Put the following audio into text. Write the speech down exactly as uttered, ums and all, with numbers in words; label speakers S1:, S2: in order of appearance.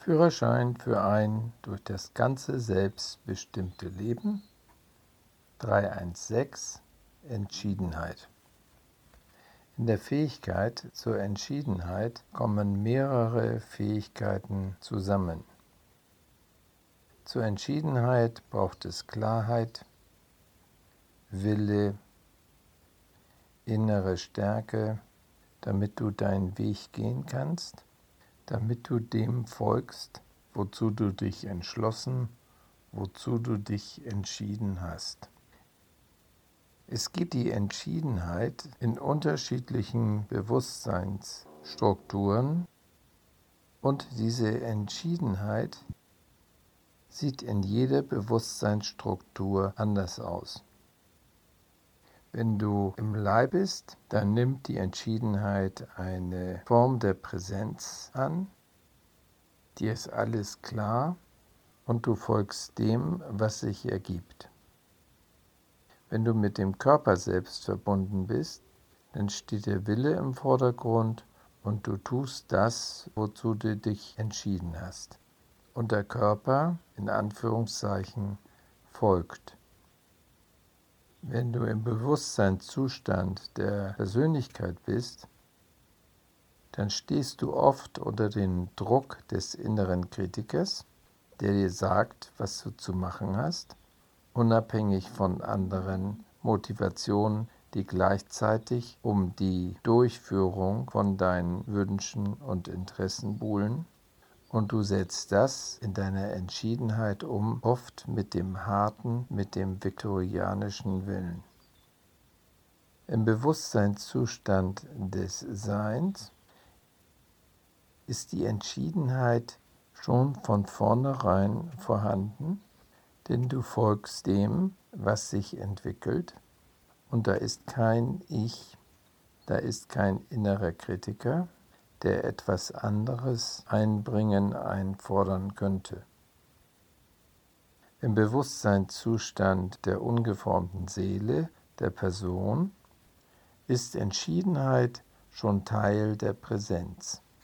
S1: Führerschein für ein durch das ganze Selbst bestimmte Leben. dreihundertsechzehn Entschiedenheit. In der Fähigkeit zur Entschiedenheit kommen mehrere Fähigkeiten zusammen. Zur Entschiedenheit braucht es Klarheit, Wille, innere Stärke, damit du deinen Weg gehen kannst, damit du dem folgst, wozu du dich entschlossen, wozu du dich entschieden hast. Es gibt die Entschiedenheit in unterschiedlichen Bewusstseinsstrukturen und diese Entschiedenheit sieht in jeder Bewusstseinsstruktur anders aus. Wenn du im Leib bist, dann nimmt die Entschiedenheit eine Form der Präsenz an, dir ist alles klar und du folgst dem, was sich ergibt. Wenn du mit dem Körper selbst verbunden bist, dann steht der Wille im Vordergrund und du tust das, wozu du dich entschieden hast. Und der Körper, in Anführungszeichen, folgt. Wenn du im Bewusstseinszustand der Persönlichkeit bist, dann stehst du oft unter dem Druck des inneren Kritikers, der dir sagt, was du zu machen hast, unabhängig von anderen Motivationen, die gleichzeitig um die Durchführung von deinen Wünschen und Interessen buhlen. Und du setzt das in deiner Entschiedenheit um, oft mit dem harten, mit dem viktorianischen Willen. Im Bewusstseinszustand des Seins ist die Entschiedenheit schon von vornherein vorhanden, denn du folgst dem, was sich entwickelt, und da ist kein Ich, da ist kein innerer Kritiker, der etwas anderes einbringen, einfordern könnte. Im Bewusstseinszustand der ungeformten Seele, der Person, ist Entschiedenheit schon Teil der Präsenz.